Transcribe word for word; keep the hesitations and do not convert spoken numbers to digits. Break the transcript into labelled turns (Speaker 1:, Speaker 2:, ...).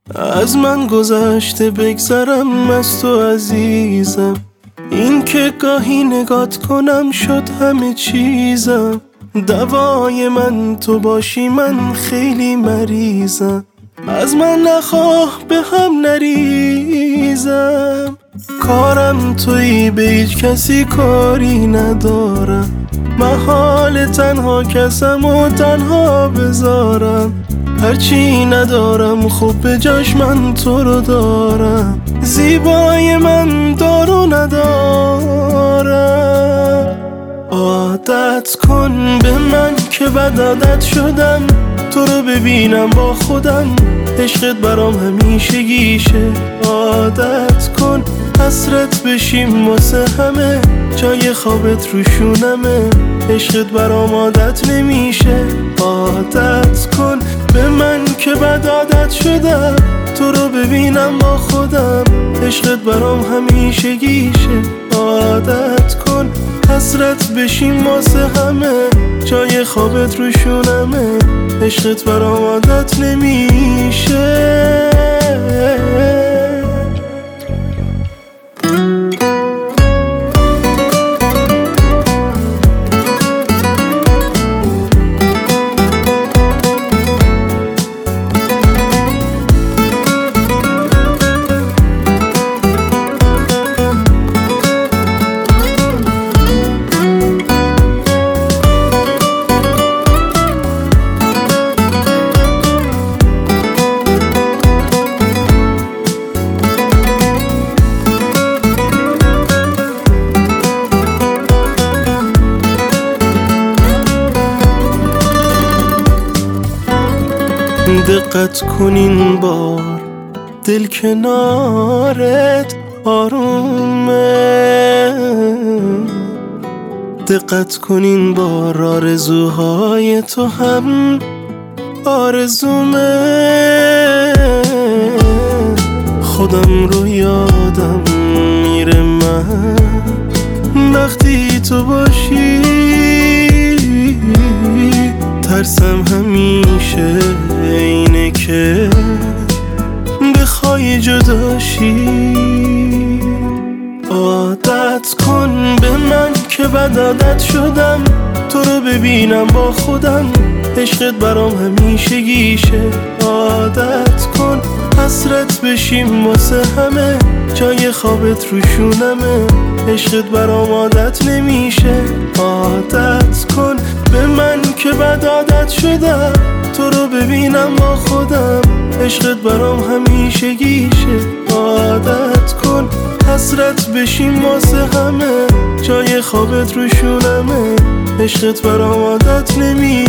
Speaker 1: از من گذشته بگذرم از تو عزیزم، این که گاهی نگات کنم شد همه چیزم. دوای من تو باشی من خیلی مریضم، از من نخواه به هم نریزم. کارم تویی به هیچ کسی کاری ندارم، محال تنها کسم و تنها بذارم. هرچی ندارم خب به جاش من تو رو دارم، زیبای من دارو ندارم. عادت کن به من که بد عادت شدم، تو رو ببینم با خودم عشقت برام همیشگیشه. عادت کن حسرت بشیم واسه همه، جای خوابت روشونمه، عشقت برام عادت نمیشه. عادت کن به من که بد عادت شدم، تو رو ببینم با خودم عشقت برام همیشگیشه. عادت کن حسرت بشیم واسه همه، جای خوابت روشونمه، عشقت برام عادت نمیشه. دقت کن این بار دل کنارت آرومه، دقت کن این بار آرزوهای تو هم آرزومه. خودم رو یادم میره من وقتی تو باشی، ترسم همیشه اینه که بخوای جداشی. عادت کن به من که بد عادت شدم، تو رو ببینم با خودم عشقت برام همیشگیشه. عادت کن حسرت بشیم واسه همه، جای خوابت روشونمه، عشقت برام عادت نمیشه. عادت کن به من که بد عادت شدم، تو رو ببینم با خودم عشقت برام همیشگیشه. عادت کن حسرت بشیم واسه همه، جای خوابت روشونمه، عشقت برام عادت نمیشه.